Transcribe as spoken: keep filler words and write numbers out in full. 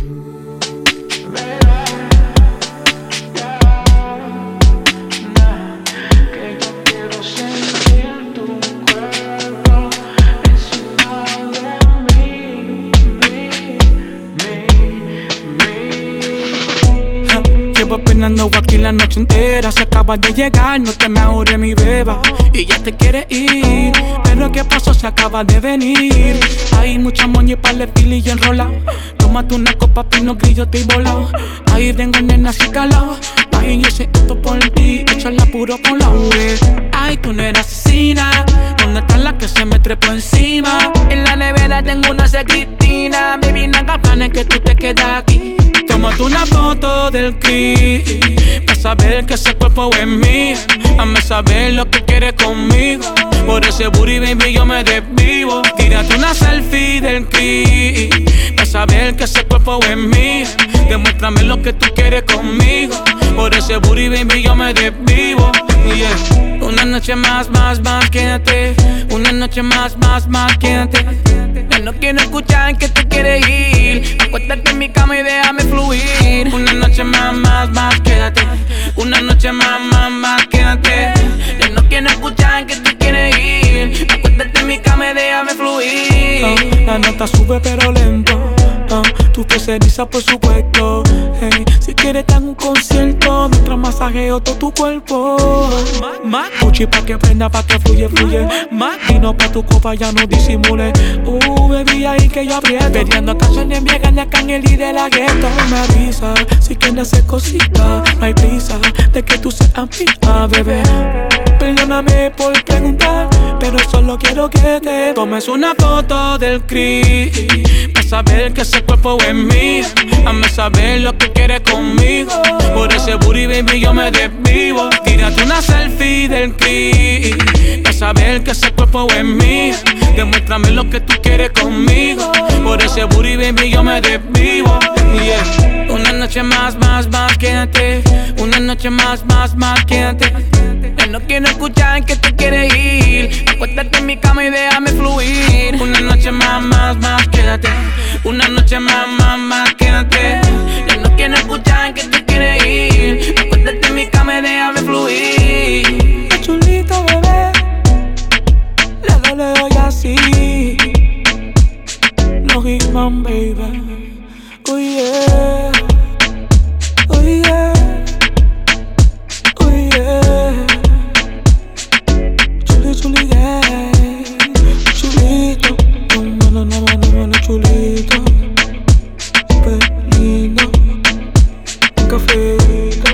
Llevo penando aquí la noche entera. Se acaba de llegar, no te me ahorre mi beba. Y ya te quiere ir, pero ¿qué pasó? Se acaba de venir. Hay mucha moña y par de pili y enrola. Tómate una copa, pino grillo, estoy volado. Ahí vengo nena así calado. Ay, yo sé esto por ti, echarla puro con la U V. Ay, tú no eres asesina. ¿Dónde está la que se me trepó encima? En la nevera tengo una secretina. Baby, no hagas planes que tú te quedas aquí. Tómate una foto del clip para saber que ese cuerpo es mío. Hazme saber lo que quieres conmigo. Por ese booty, baby, yo me desvivo. Tírate una selfie del clip para saber que ese cuerpo es mío. Demuéstrame lo que tú quieres conmigo. Por ese booty, baby, yo me desvivo. Yeah. Una noche más, más, más, quédate. Una noche más, más, más, quédate. Ya no quiero escuchar que tú quieres ir. Acuéstate en mi cama y déjame fluir. Una noche más, más, más, quédate. Una noche más, más, más, quédate. Ya no quiero escuchar que tú quieres ir. Acuéstate en mi cama y déjame fluir. Oh, la nota sube pero lento. Oh, tu piel se eriza por supuesto. Hey, si quieres dar un concierto mientras masajeo todo tu cuerpo. Más Gucci pa' que prenda, pa' que fluye, fluye. Más vino pa' tu copa, ya no disimule. Uh, baby, ahí que yo aprieto. Peleando canciones viejas de Arcángel y de la gueto. Me avisa si quieres hacer cositas. No hay prisa de que tú seas mía, bebé. Perdóname por preguntar, pero solo quiero que te tomes una foto del clip para saber que ese cuerpo es mío. Hazme saber lo que quieres conmigo. Por ese booty, baby, yo me desvivo. Tírate una selfie del clip para saber que ese cuerpo es mío. Demuéstrame lo que tú quieres conmigo. Por ese booty, baby, yo me desvivo. Yeah. Una noche más, más, más, quédate. Una noche más, más, más, quédate. Ya no quiero escuchar que tú quieres ir. Acuéstate en mi cama y déjame fluir. Una noche más, más, más, quédate. Una noche más, más, más, quédate. Ya no quiero escuchar que tú quieres ir. Acuéstate en mi cama y déjame fluir. Qué chulito, bebé. Le doy, le doy así. No Hitman, baby. Oh yeah. Oh yeah. Oh yeah. Chuli, chuli, yeah. Chulito. No, no, no, no, no, no, chulito. Súper lindo. Un café.